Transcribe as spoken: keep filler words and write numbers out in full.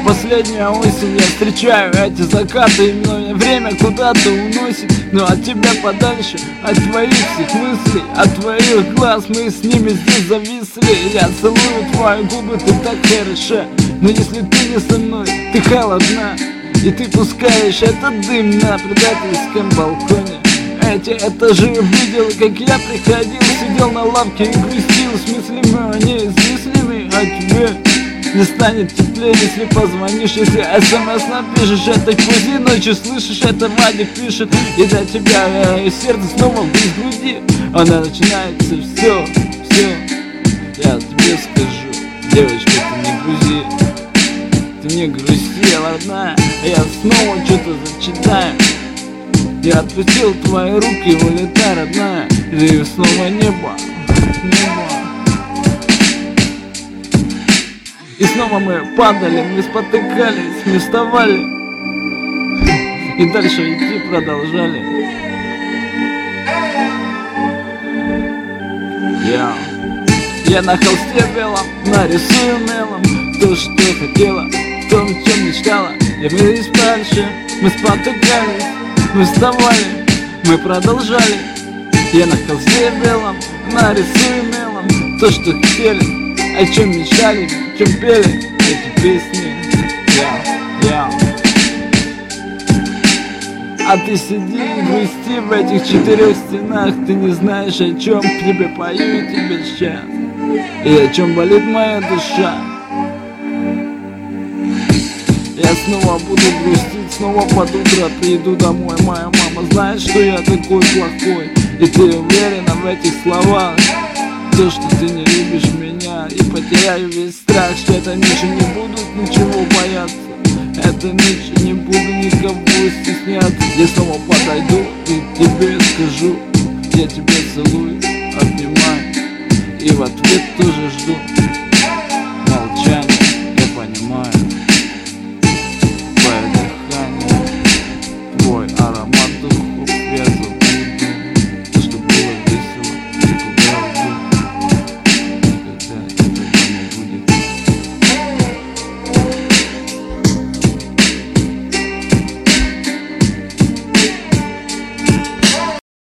последняя осень. Я встречаю эти закаты, и мною время куда-то уносит. Но от тебя подальше, от твоих всех мыслей, от твоих глаз, мы с ними здесь зависли. Я целую твои губы, ты так хороша, но если ты не со мной, ты холодна. И ты пускаешь этот дым на предательском балконе. Эти этажи видел, как я приходил, сидел на лавке и грустил. С мыслями о ней, с мыслями о тебе. Не станет теплее, если позвонишь, если смс напишешь. Этой поздней ночью слышишь, это Вадик пишет. И для тебя э, сердце снова близ груди. Она начинается, все, все. Я тебе скажу, девочка, ты не грузи, ты не грусти, родная. Я снова что-то зачитаю. Я отпустил твои руки, улетай, родная. И снова небо, небо. И снова мы падали, мы спотыкались, мы вставали и дальше идти продолжали. Я, я на холсте белом нарисую мелом то, что хотела, то, о чем мечтала. И мы идем дальше, мы спотыкались, мы вставали, мы продолжали. Я на холсте белом нарисую мелом то, что хотели, о чем мечтали, о чем пели эти песни. Я, я. А ты сиди и грусти в этих четырех стенах. Ты не знаешь, о чем к тебе пою тебе сейчас, и о чем болит моя душа. Я снова буду грустить, снова под утро приду домой. Моя мама знает, что я такой плохой, и ты уверена в этих словах. То, что ты не любишь меня, и потеряю весь страх, что этой ночью не буду ничего бояться. Этой ночью не буду никого стесняться. Я снова подойду и тебе скажу, я тебя целую, обнимаю, и в ответ тоже жду.